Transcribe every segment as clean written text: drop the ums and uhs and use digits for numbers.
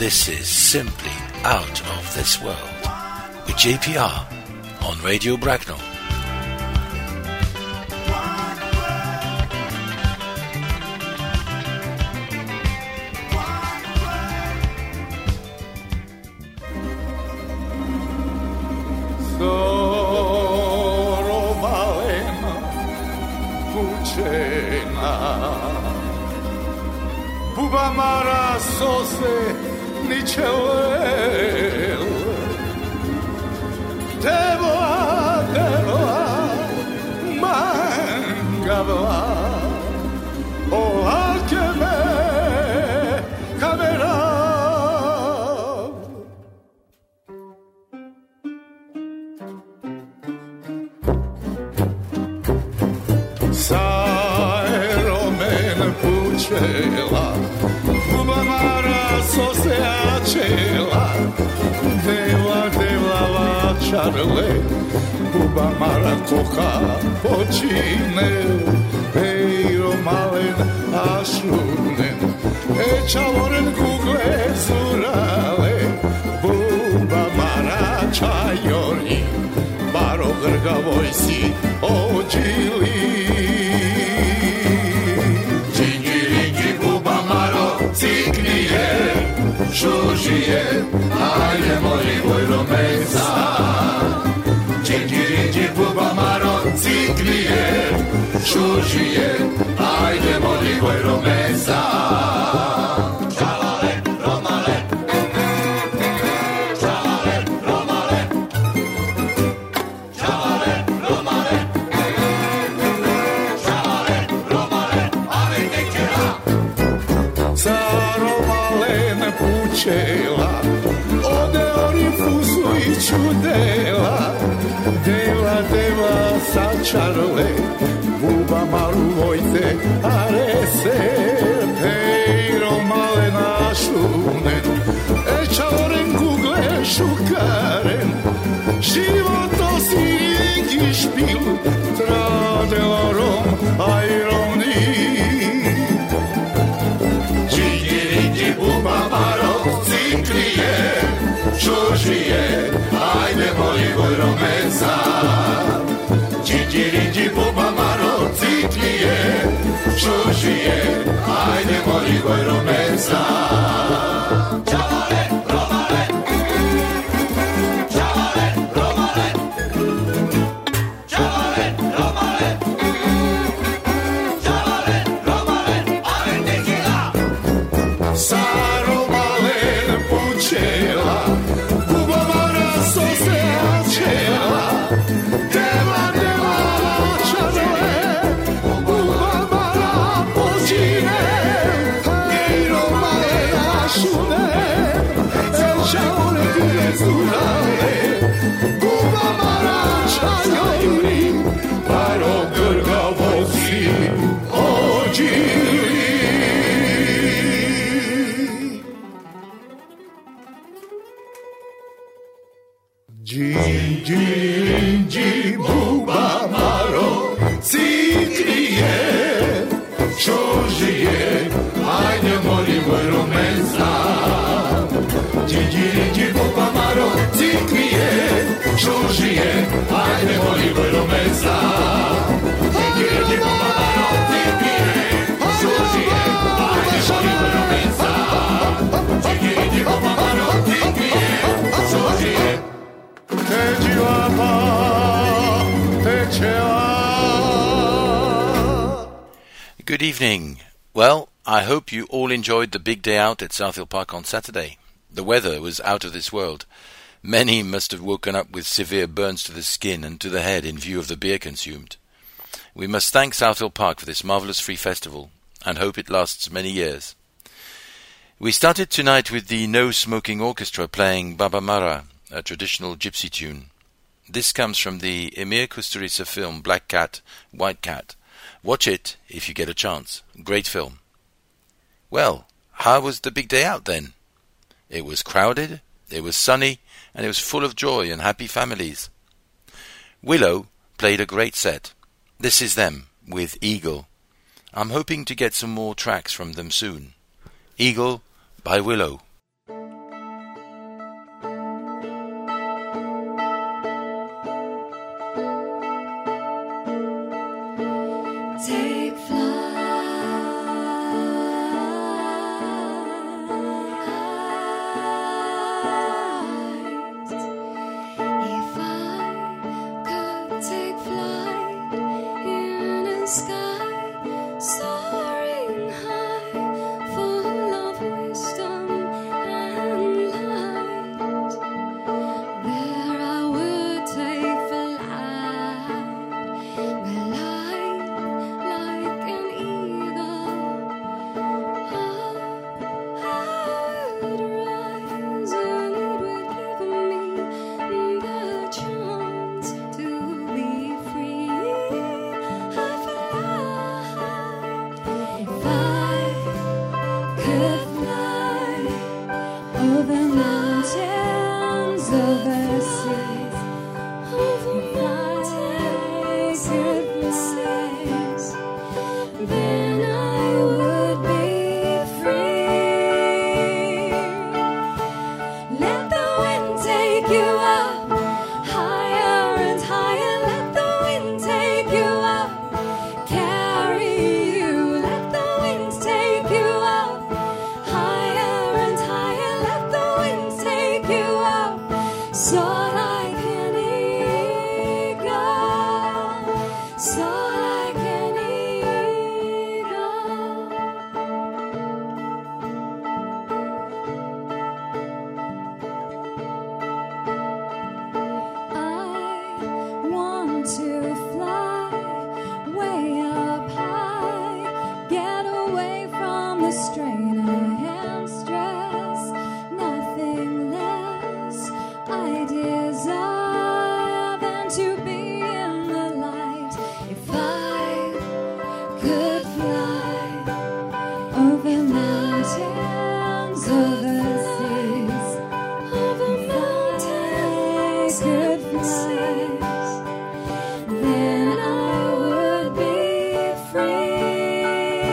This is simply out of this world with JPR on Radio Bracknell. Buba mara sose ničelel Devoa mangavla O alkeme kamera Sajromen pučela Buba mara sose ačela Deva vačarle Buba mara koha počine Eiro malen ašunen Čavoren kugle zurale Buba mara čajori Baro grgavoj si ođili Šužije, ajde moli vojromeza Činđi buba maro ciklije Šužije, ajde moli vojromeza Čalale, romale Čalale, romale Čalale, romale Čalale, romale Ale tekera Pučela, ode orifusu i čudela Deva sačarle, buba maru vojte arese Eiro male našunen, čavoren kugle šukaren Životo si igi špil, tradelorom ajroni Buba maro ciklije Šužije, ajde moli vojromeza Činđi buba maro ciklije Šužije, ajde moli vojromeza Čalale, romale Čalale, romale Čalale, romale Čalale, romale Ale tekila Saromalen pučela Buba mara sose ačela Deva vačarle Buba mara počine Eiro male našune Čavore dire zurale Buba mara čajori Paro grgavosi ođili Džinđi buba maro ciklije Šužije, ajde moli vojromeza Džinđi buba maro ciklije Šužije, ajde moli vojromeza Džinđi buba maro ciklije Šužije, ajde moli vojromeza Džinđi buba maro ciklije Šužije Good evening. Well, I hope you all enjoyed the big day out at Southhill Park on Saturday. The weather was out of this world. Many must have woken up with severe burns to the skin and to the head in view of the beer consumed. We must thank Southhill Park for this marvellous free festival and hope it lasts many years. We started tonight with the No Smoking Orchestra playing Baba Mara, a traditional gypsy tune. This comes from the Emir Kusturica film Black Cat, White Cat. Watch it if you get a chance. Great film. Well, how was the big day out then? It was crowded, it was sunny, and it was full of joy and happy families. Willow played a great set. This is them, with Eagle. I'm hoping to get some more tracks from them soon. Eagle by Willow. take flight. If I could take flight in a sky soaring high, full of wisdom and light, there I would take flight, where light like an eagle, I would rise, and it would give me the chance to be free. I fly, if I could fly over mountains, over seas, over mountains, over seas, then I would be free. Let the wind take you up, higher and higher. Let the wind take you up, carry you. Let the wind take you up, higher and higher. Let the wind take you up, soar like an eagle, soar like an eagle. I want to fly way up high, get away from the strain and stress, nothing less I desire than to be in the light. If I could fly over mountains, over seas, over mountains, could fly, then I would be free.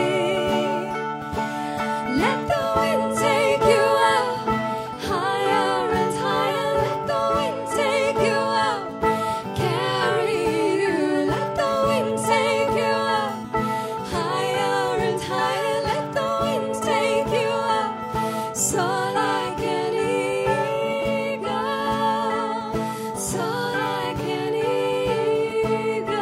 Let the wind take you up, higher and higher. Let the wind take you up, carry you. Let the wind take you up, higher and higher. Let the wind take you up, soar like an eagle, soar like an eagle.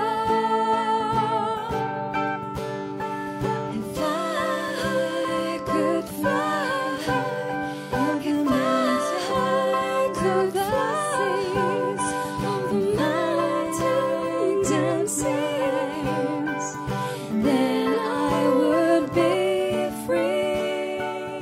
If I could fly, if I could fly over mountains and seas, then I would be free.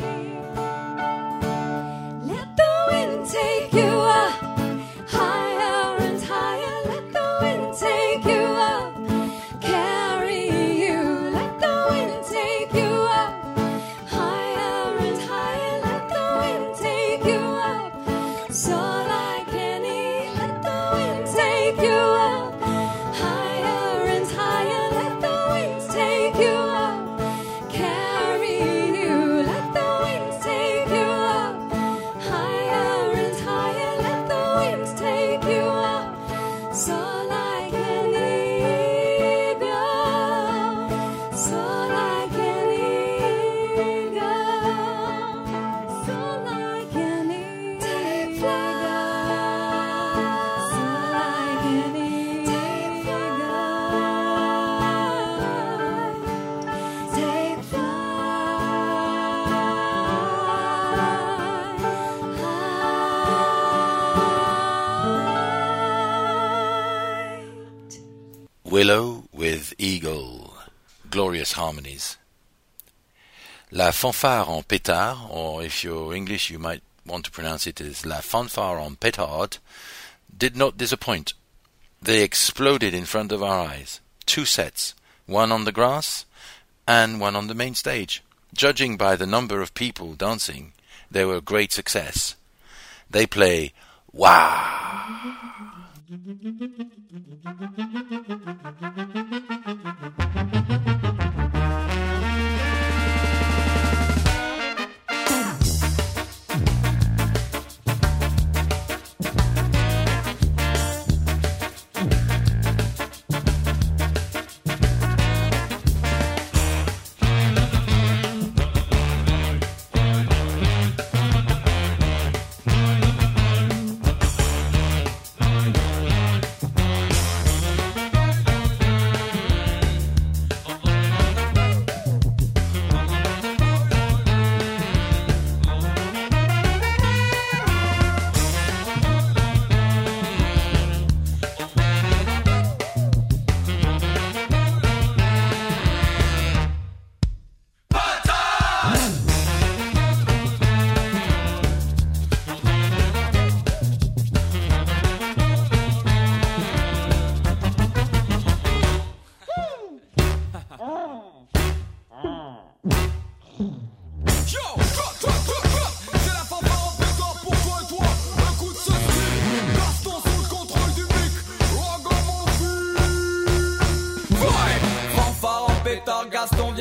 Let the wind take you up, higher and higher. Let the wind take you up, carry you. Let the wind take you up, higher and higher. Let the wind take you up, soar like an eagle. Let the wind take you up, higher and higher. Let the wind take you up, carry you. Let the wind take you up, higher and higher. Let the wind take you up, soar like an eagle, soar like an eagle, soar like an eagle. Take flight, soar like an eagle. Take flight, take flight. Willow with Eagle. Glorious harmonies. La fanfare en pétard, or if you're English you might want to pronounce it as La fanfare en pétard, did not disappoint. They exploded in front of our eyes. 2 sets, one on the grass and one on the main stage. Judging by the number of people dancing, they were a great success. They play Wah!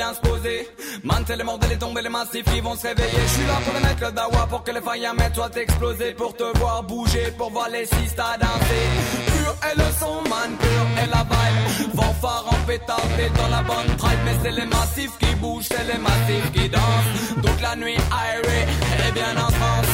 bien se poser. Man, c'est les mortels et tombés, les massifs qui vont se réveiller. Je suis là pour les mettre le dawa, pour que les failles à mettre soient explosées, pour te voir bouger, pour voir les sistas danser. Pur est le son, man, pur est la vibe. Fanfare en pétard, t'es dans la bonne tribe. Mais c'est les massifs qui bougent, c'est les massifs qui dansent. Donc la nuit aérée est bien en France.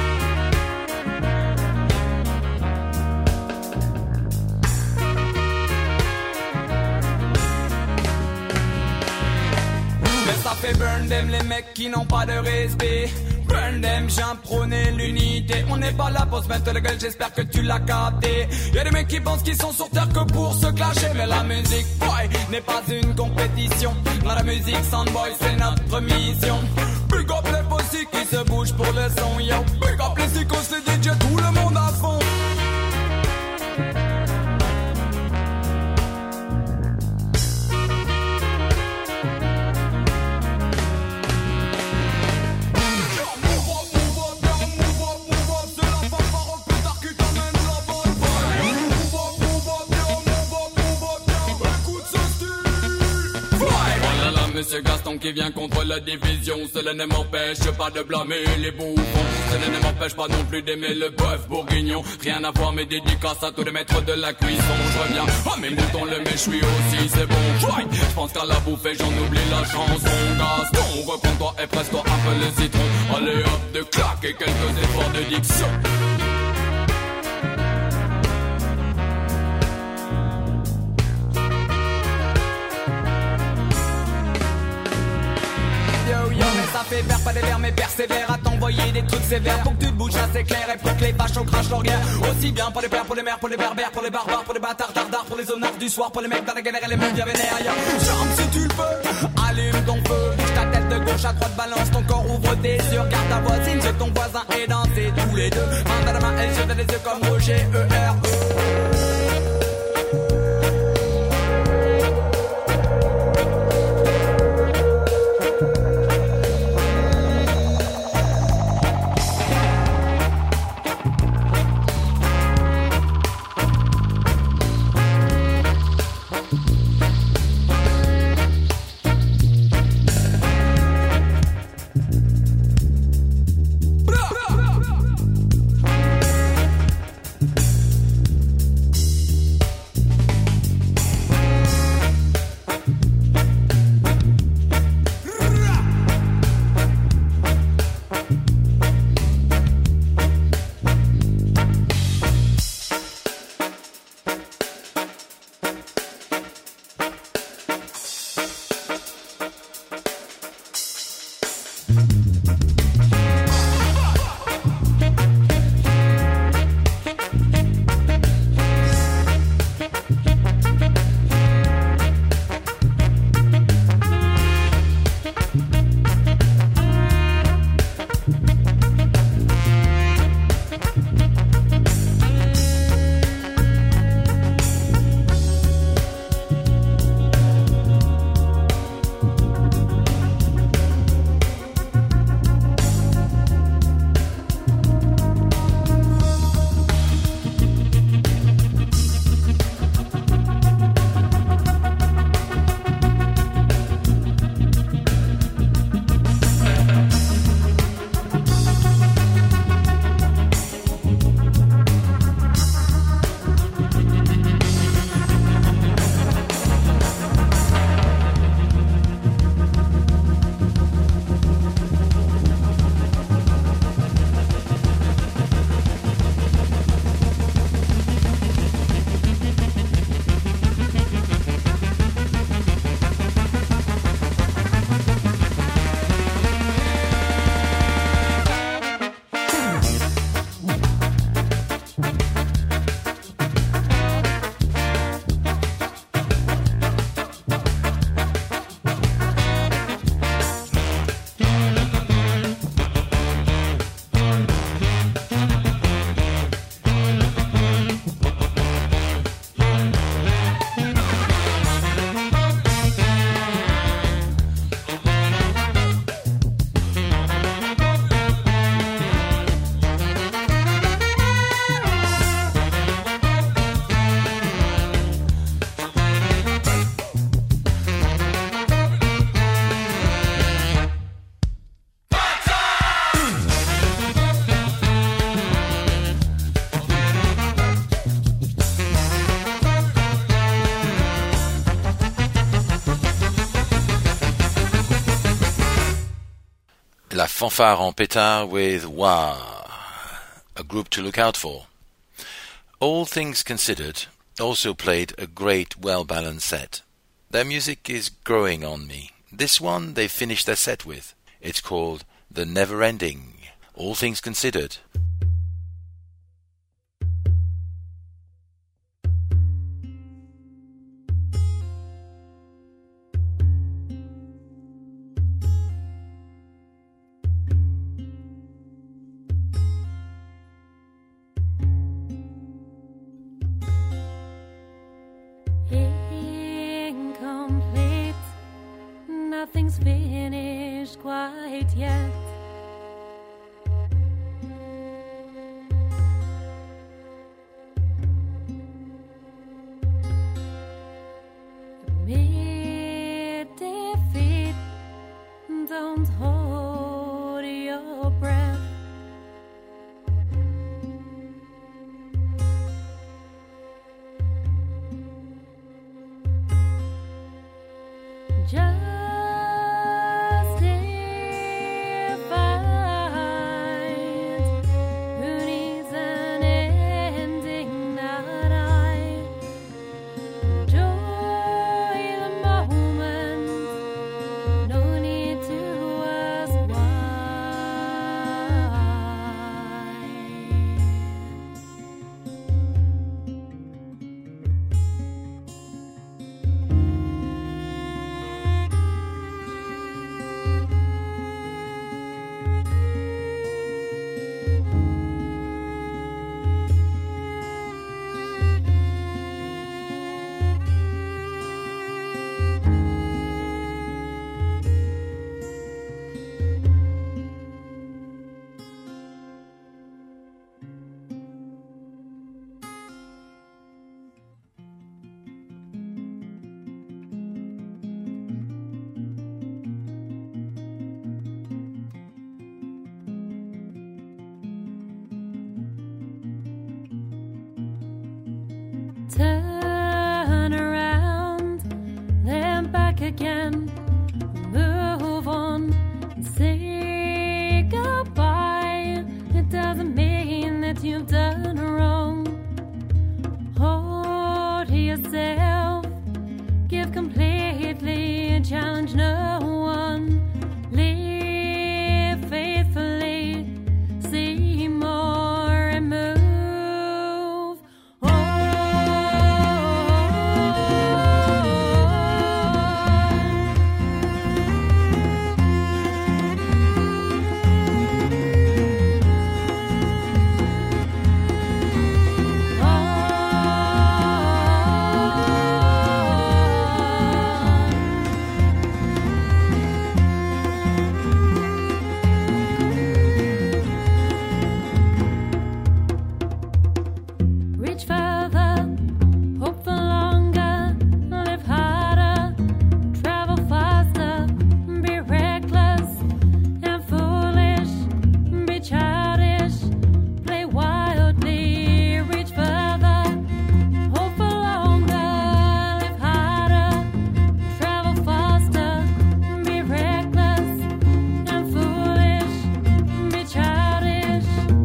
Ça fait burn them les mecs qui n'ont pas de respect. Burn them, j'ai prôné l'unité. On n'est pas là pour se mettre la gueule, j'espère que tu l'as capté. Y'a des mecs qui pensent qu'ils sont sur terre que pour se clasher. Mais la musique, boy, n'est pas une compétition. Dans la musique, Soundboy, c'est notre mission. Big up les bossy qui se bougent pour le son, yo. Big up les icônes, les DJ, tout le monde à fond. Monsieur Gaston qui vient contre la division. Cela ne m'empêche pas de blâmer les bouffons. Cela ne m'empêche pas non plus d'aimer le bœuf bourguignon. Rien à voir, mes dédicaces à tous les maîtres de la cuisson. Je reviens à mes moutons, le méchoui aussi, c'est bon. Je pense qu'à la bouffe et j'en oublie la chanson. Gaston, reprends-toi et presse-toi un peu le citron. Allez hop, de claque et quelques efforts de diction. Ça fait vert, pas des verts, mais persévère à t'envoyer des trucs sévères. Pour que tu te bouges assez clair et pour que les vaches crachent leur guerre. Aussi bien pour les pères, pour les mères, pour les berbères, pour les barbares, pour les bâtards, dardards, pour les honneurs du soir, pour les mecs dans la galère et les mecs bien vénères. Charme si tu le peux, allume ton feu. Bouge ta tête de gauche à droite, balance ton corps, ouvre tes yeux. Regarde ta voisine, de ton voisin et dansez tous les deux. Main dans la main, elle jette les yeux comme Roger E.R.E. Fanfare en pétard with Wah, a group to look out for. All Things Considered also played a great, well-balanced set. Their music is growing on me. This one they finished their set with. It's called The Never Ending, All Things Considered. Incomplete, nothing's finished quite yet. Admit defeat, don't hold your breath. Justified, who needs an ending? Not I. Enjoy the moment, no need to ask why. Turn around, then back again. Move on and say goodbye. It doesn't mean that you've done wrong. Hold to yourself, give completely, challenge no one. Live faithfully, see more and move. Reach further, hope for longer, live harder, travel faster, be reckless and foolish, be childish, play wildly. Reach further, hope for longer, live harder, travel faster, be reckless and foolish, be childish.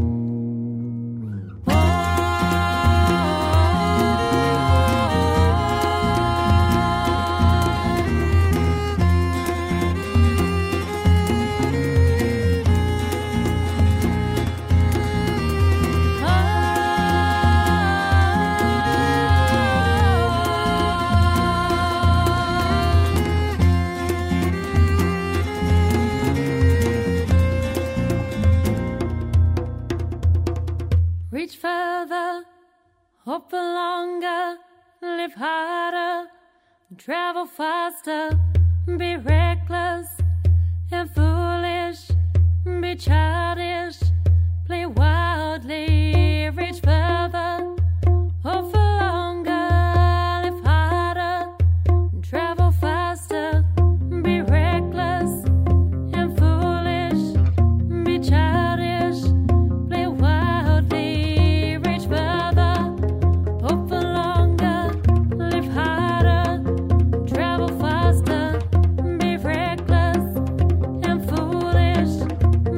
Reach further, hope for longer, live harder, travel faster, be reckless and foolish, be childish, play wildly. Reach further, hope for longer, live harder, travel faster, be reckless and foolish, be childish, play wildly. Reach further, hope for longer, live harder, travel faster, be reckless and foolish,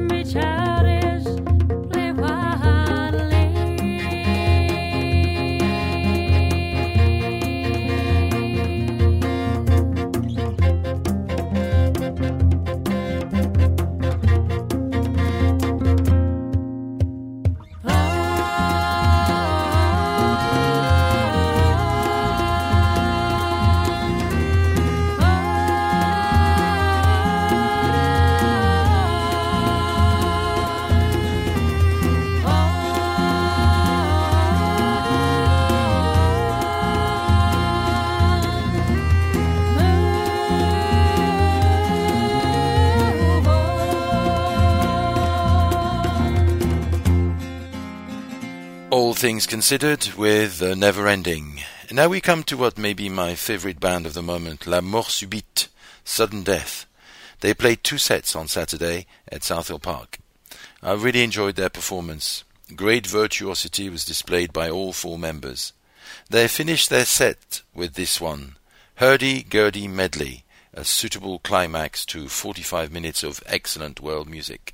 All Things Considered with Never Ending. And now we come to what may be my favorite band of the moment, La Mort Subite, Sudden Death. They played 2 sets on Saturday at Southhill Park. I really enjoyed their performance. Great virtuosity was displayed by all 4 members. They finished their set with this one, Hurdy-Gurdy Medley, a suitable climax to 45 minutes of excellent world music.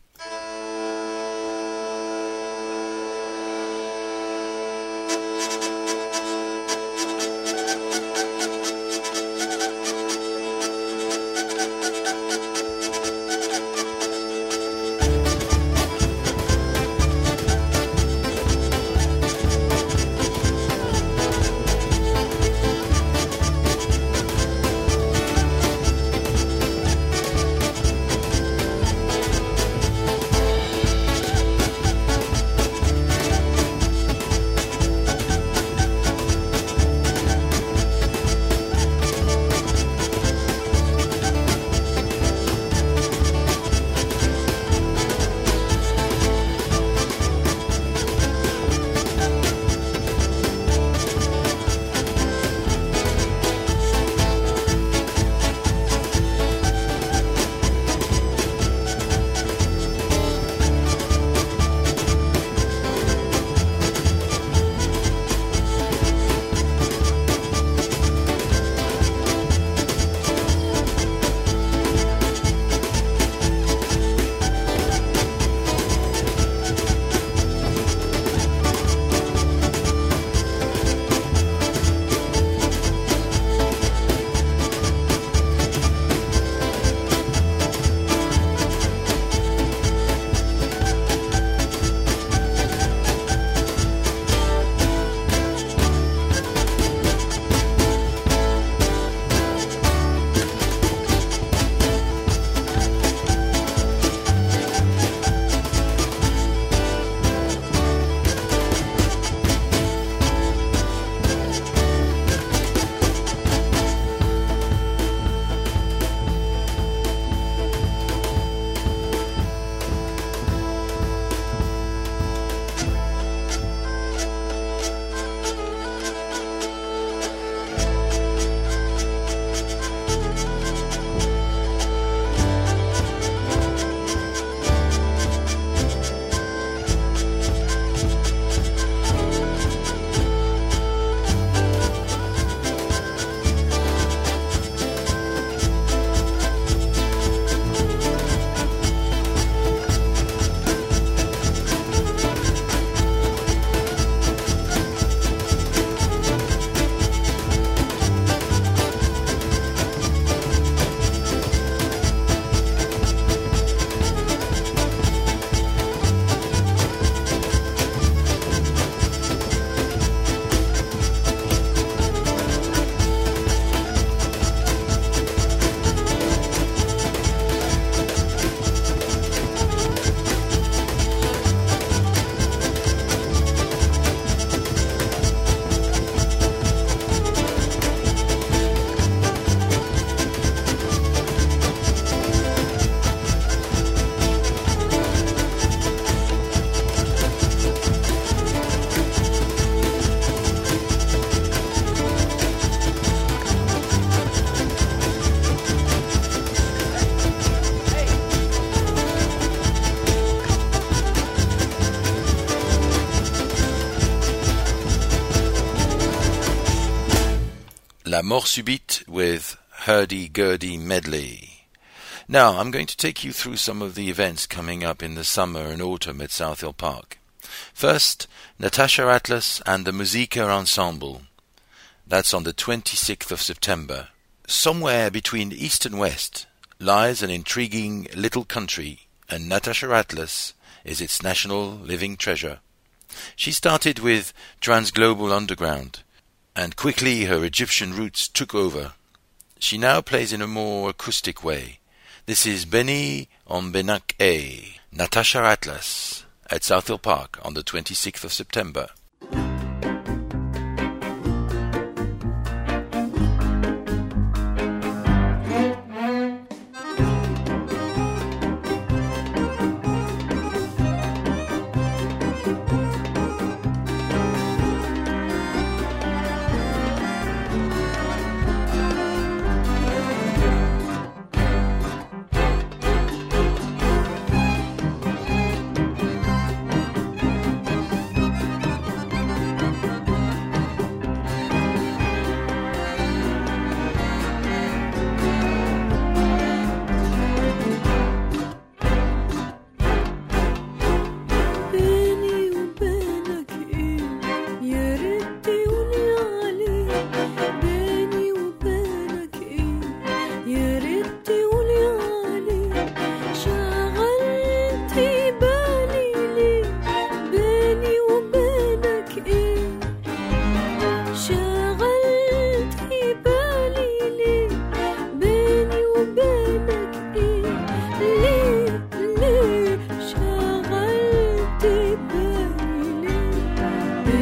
La Mort Subite with Hurdy-Gurdy Medley. Now, I'm going to take you through some of the events coming up in the summer and autumn at Southhill Park. First, Natasha Atlas and the Musica Ensemble. That's on the 26th of September. Somewhere between east and west lies an intriguing little country, and Natasha Atlas is its national living treasure. She started with Transglobal Underground, and quickly her Egyptian roots took over. She now plays in a more acoustic way. This is Beni Ombenak A, Natasha Atlas, at Southhill Park on the 26th of September.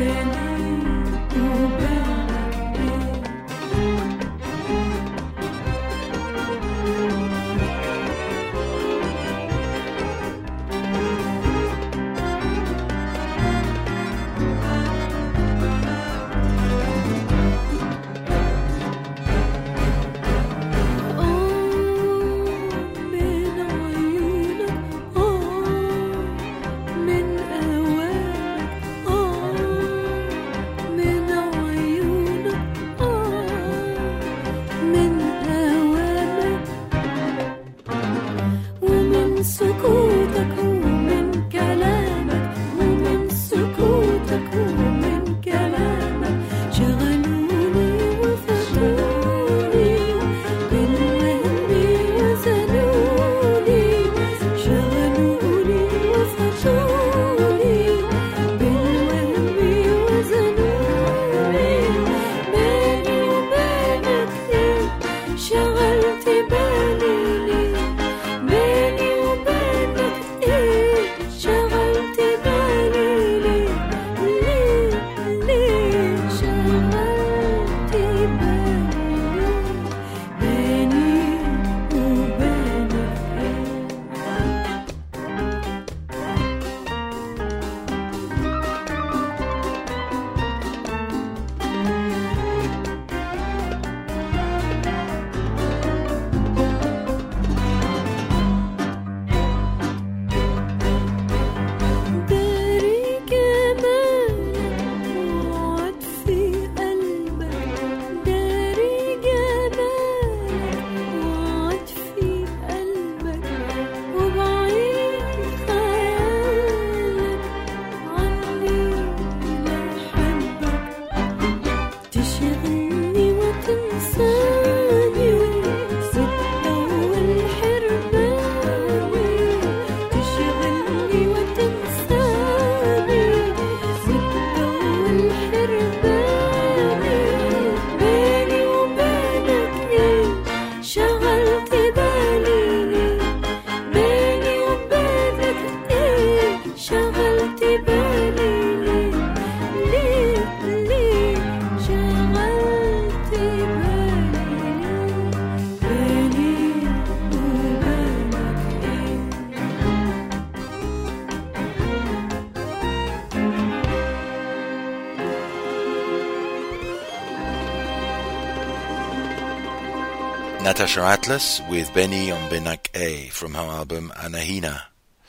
Natasha Atlas with Benny on Benak A from her album Anahina.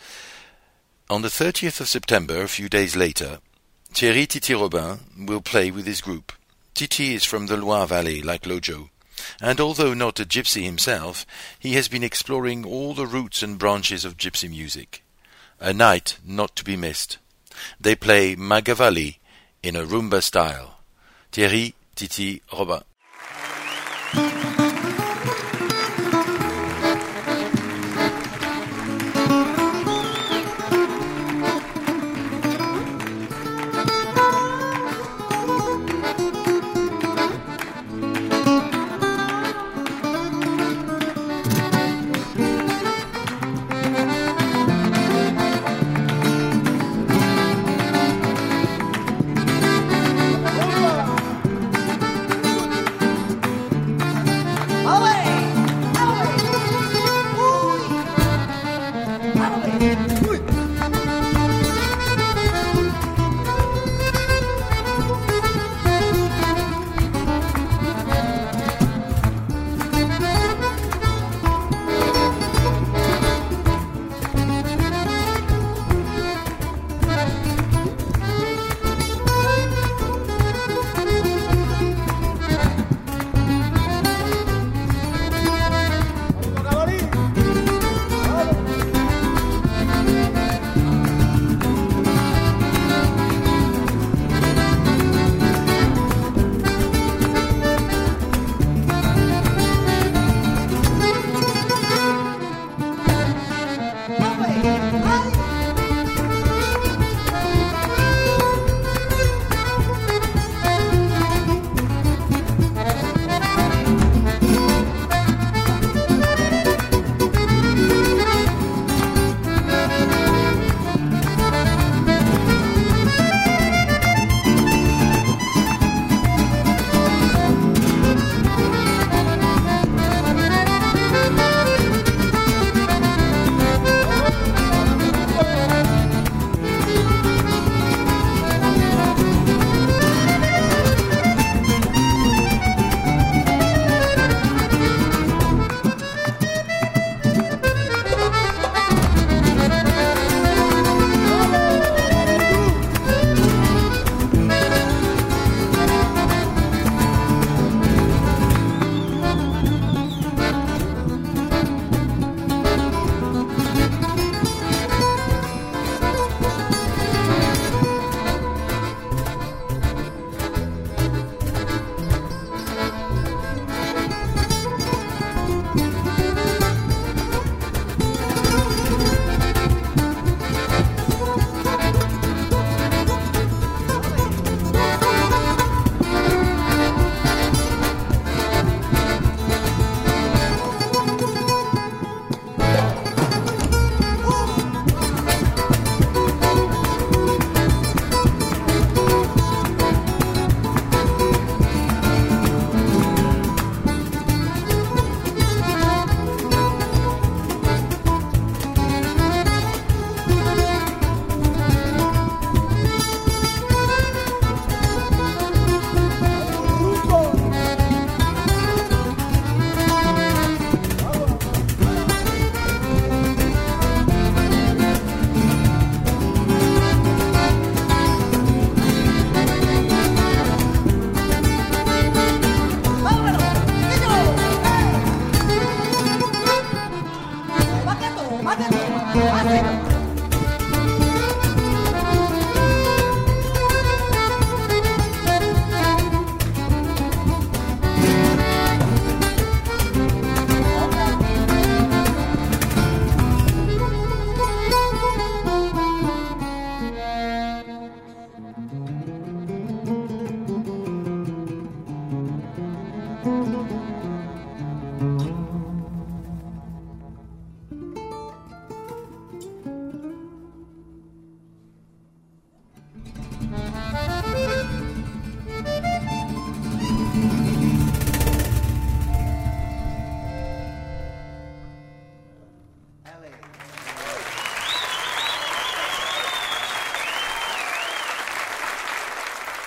On the 30th of September, a few days later, Thierry Titi Robin will play with his group. Titi is from the Loire Valley, like Lojo, and although not a gypsy himself, he has been exploring all the roots and branches of gypsy music. A night not to be missed. They play Magavalli in a rumba style. Thierry Titi Robin.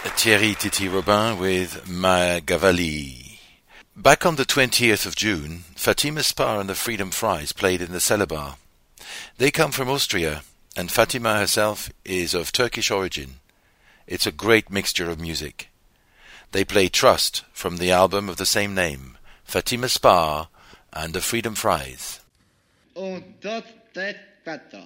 Thierry Titi Robin with Magavalli. Back on the 20th of June, Fatima Spar and the Freedom Fries played in the Celebar. They come from Austria, and Fatima herself is of Turkish origin. It's a great mixture of music. They play Trust from the album of the same name, Fatima Spar and the Freedom Fries. Un, dos, tres, cuatro.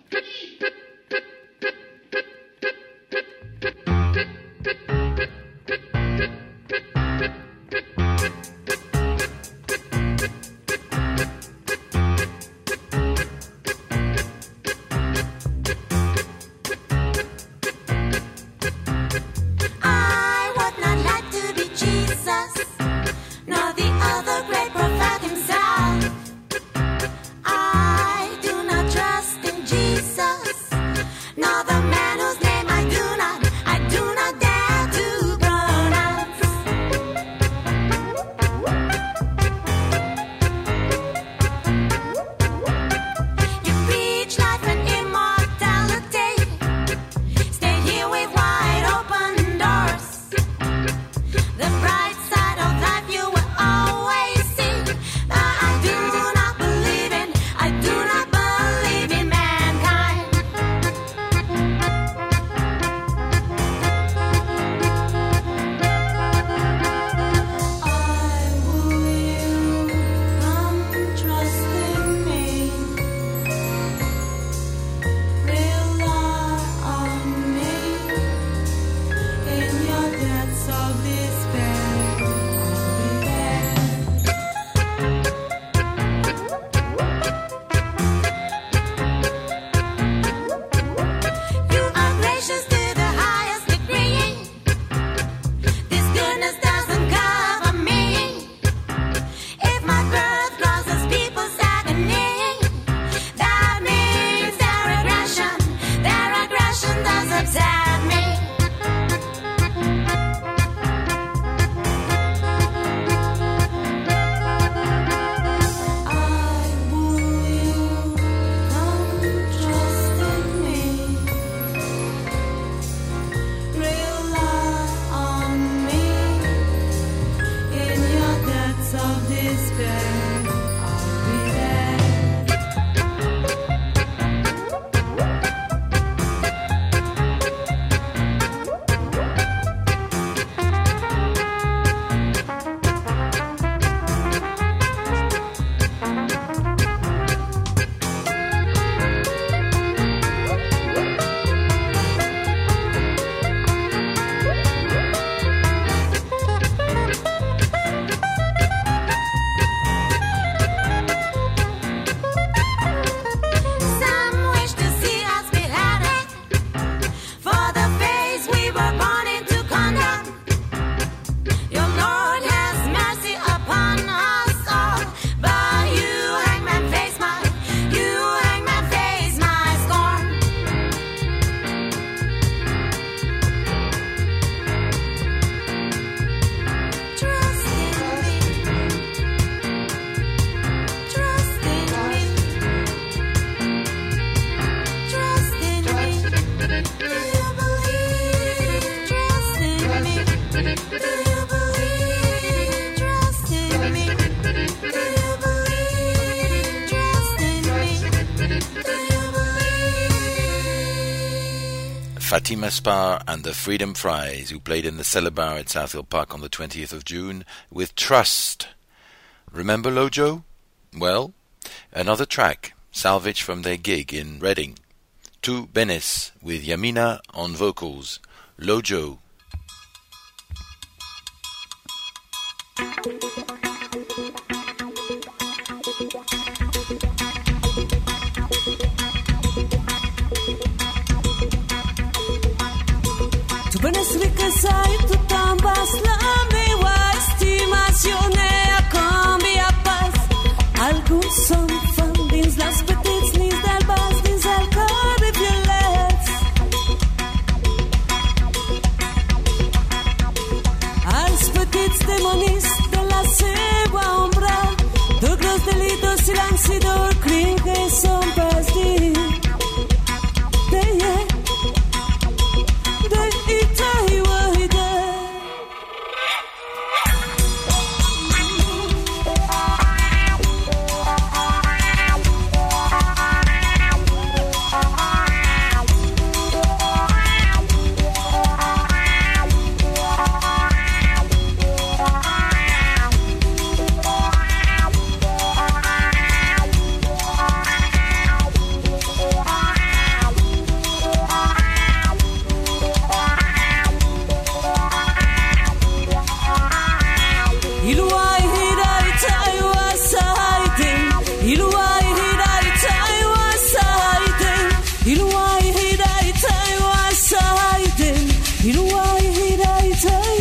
I would not like to be Jesus, nor the other great prophet himself. I do not trust in Jesus, nor the man whose name I do not dare to pronounce. You preach life and immortality. Stay here with wide open doors. The bright side of life you will always see. But I do not believe in mankind. I will come trust in me. Rely on me. In your depths of despair, I'll be there. You are gracious to the highest degree. This goodness doesn't cover me. If my birth causes people's agony, that means their aggression does upset me. I will you come trust in me. Rely on me. In your depths of despair, I'll be there. Some wish to see us beheaded for the faith we were born into conduct. Your Lord has mercy upon us all, but you hangman face my scorn. Trust in me. Trust in me. Trust in me. Do you believe? Trust in me. Do you believe? Trust in me. Do you believe? Trust in me. Do you believe? Fatima Spar and the Freedom Fries, who played in the Celebar at Southhill Park on the 20th of June with Trust. Remember Lojo? Well, another track, salvaged from their gig in Reading. Tu Benes with Yamina on vocals. Lojo. Tu benesri che sai tutto ambas la mia estimazione a cambi a pas. Alguns som fan dins las petits nins del bas dins el cor i violets. Els petits demonis de la seva ombra, de gros delitos, silenci d'or, crim que som pas dir. De yeah. Iluai hirai tai wasaiten. Iluai hirai tai wasaiten. Iluai hirai tai wasaiten. Iluai hirai tai.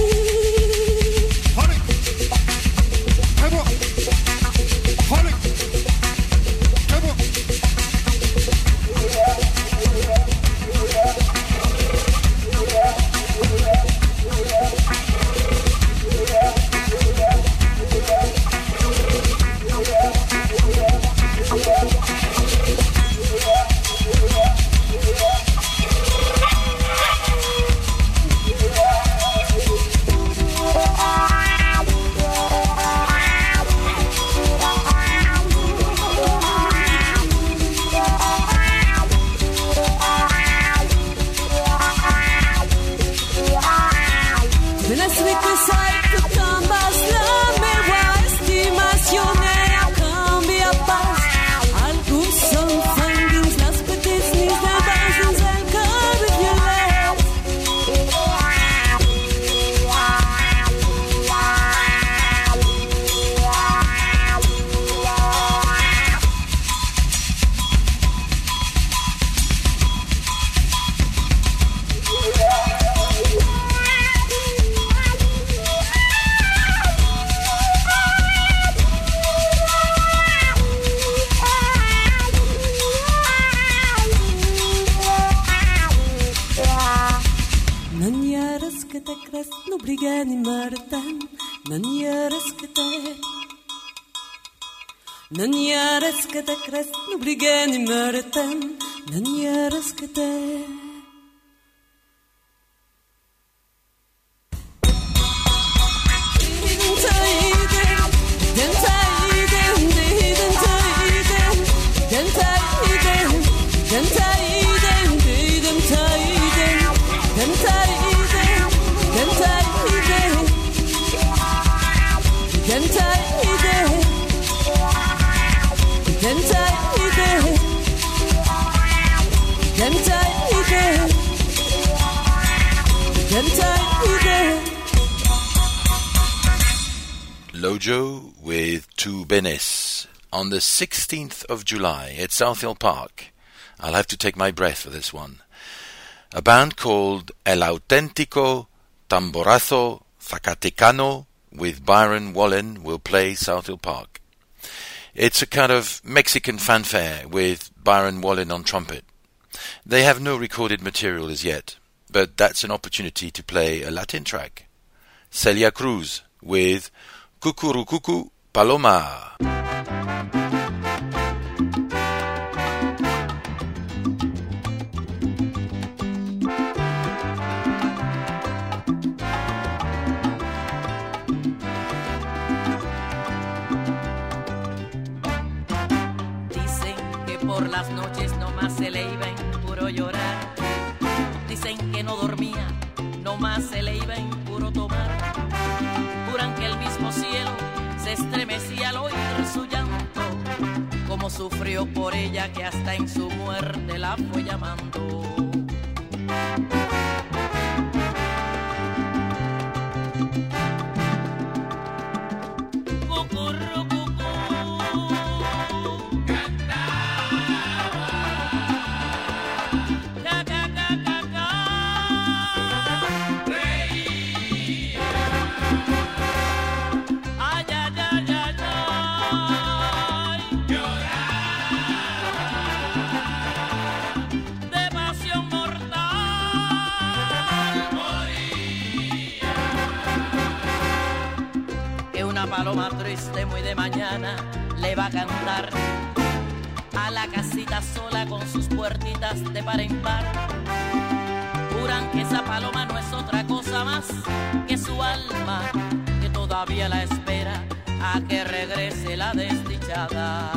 Naniares que te crees, no brigué ni merten. Naniares que te. Lojo with Tu Benes on the 16th of July at Southhill Park. I'll have to take my breath for this one. A band called El Auténtico Tamborazo Zacatecano with Byron Wallen will play Southhill Park. It's a kind of Mexican fanfare with Byron Wallen on trumpet. They have no recorded material as yet, but that's an opportunity to play a Latin track. Celia Cruz with Cucurucucu Paloma. Dicen que por las noches nomás se le iba en puro llorar. Dicen que no dormía, nomás se le iba en puro tomar. Juran que el mismo cielo se estremecía al oír su llanto, como sufrió por ella que hasta en su muerte la fue llamando. Paloma triste muy de mañana le va a cantar a la casita sola con sus puertitas de par en par. Juran que esa paloma no es otra cosa más que su alma, que todavía la espera a que regrese la desdichada.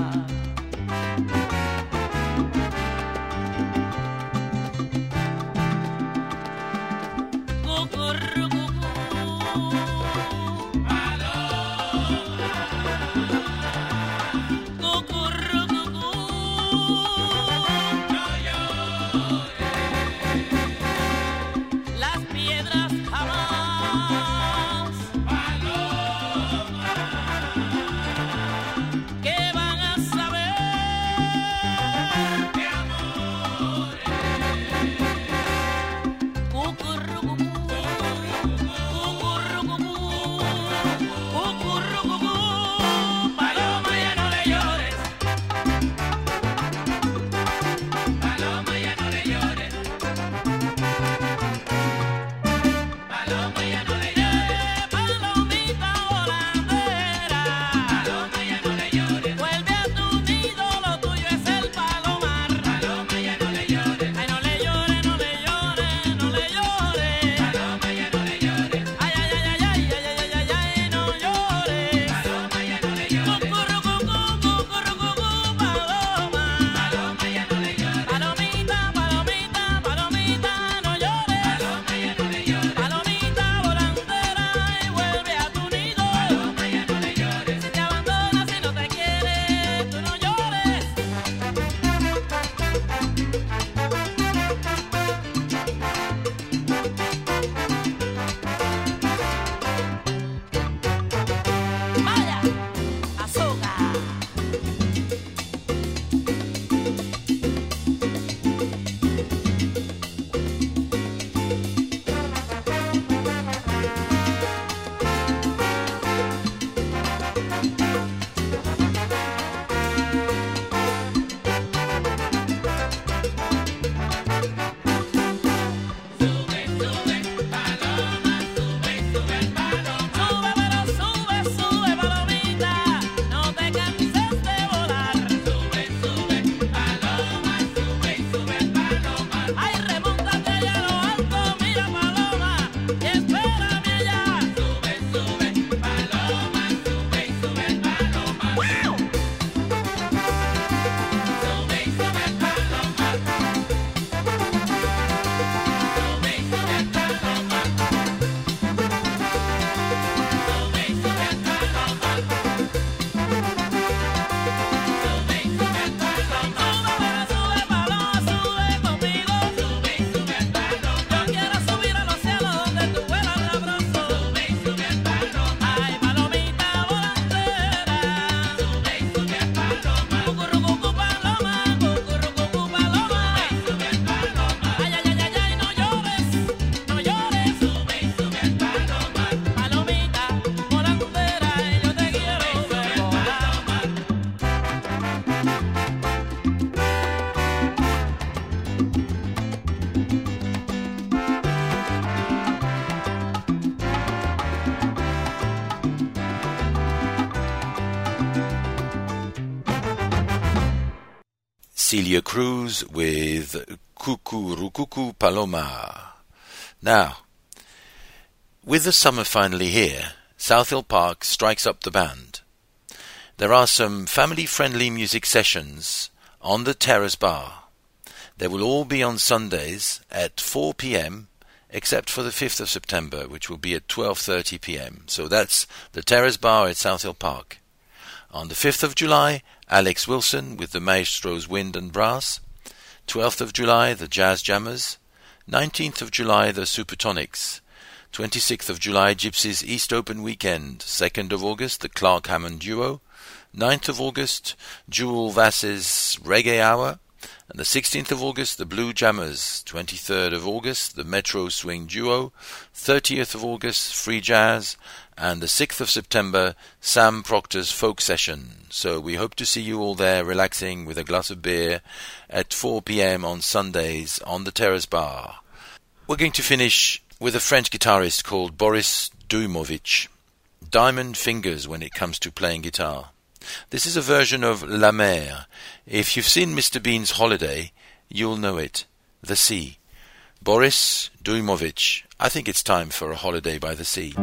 Celia Cruz with Cuckoo Paloma. Now, with the summer finally here, South Hill Park strikes up the band. There are some family-friendly music sessions on the Terrace Bar. They will all be on Sundays at 4 p.m., except for the 5th of September, which will be at 12:30 p.m. So that's the Terrace Bar at South Hill Park. On the 5th of July, Alex Wilson with the Maestros Wind and Brass. 12th of July, the Jazz Jammers. 19th of July, the Supertonics. 26th of July, Gypsy's East Open Weekend. 2nd of August, the Clark Hammond Duo. 9th of August, Jewel Vass's Reggae Hour. And the 16th of August, the Blue Jammers. 23rd of August, the Metro Swing Duo. 30th of August, Free Jazz. And the 6th of September, Sam Proctor's Folk Session. So we hope to see you all there relaxing with a glass of beer at 4 p.m. on Sundays on the Terrace Bar. We're going to finish with a French guitarist called Boris Duymovich. Diamond fingers when it comes to playing guitar. This is a version of La Mer. If you've seen Mr. Bean's Holiday, you'll know it. The Sea. Boris Duymovich. I think it's time for a holiday by the sea.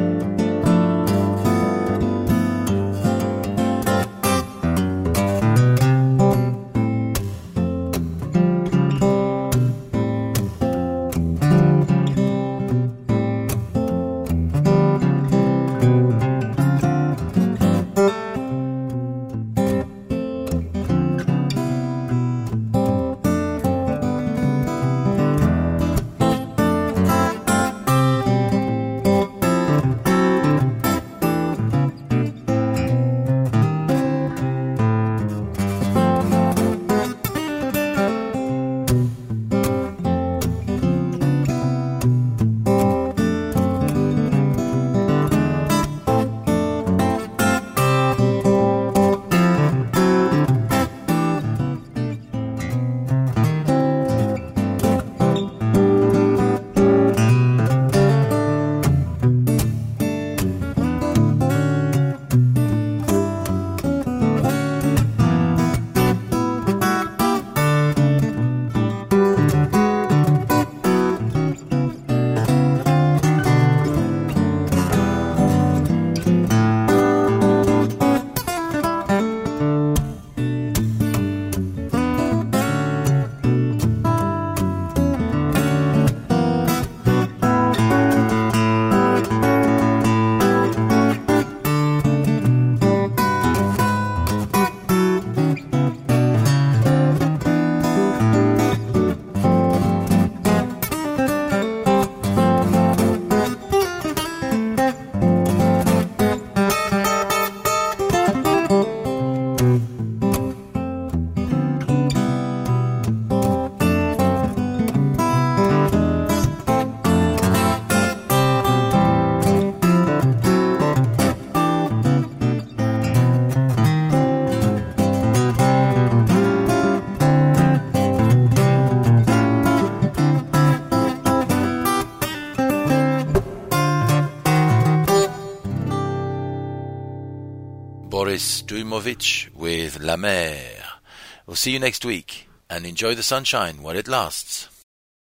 Boris Duymovich with La Mer. We'll see you next week, and enjoy the sunshine while it lasts.